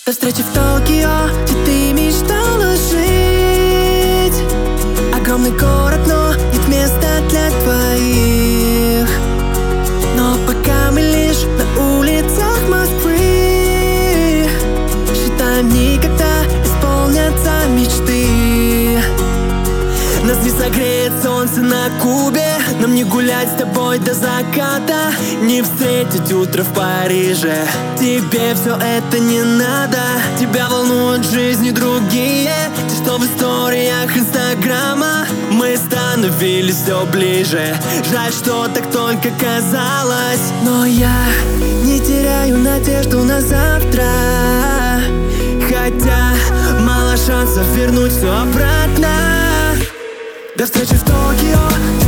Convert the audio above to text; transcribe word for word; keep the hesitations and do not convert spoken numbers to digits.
До встречи в Токио, где ты мечтала жить. Огромный город, но нет места для двоих. Но пока мы лишь на улицах Москвы, считаем, никогда исполнятся мечты. Нас не согреет солнце на Кубе, нам не гулять с тобой до заката, не встретить утро в Париже. Тебе все это не надо, тебя волнуют жизни другие, те, что в историях Инстаграма. Мы становились все ближе, жаль, что так только казалось. Но я не теряю надежду на завтра, хотя мало шансов вернуть все обратно. До встречи в Токио.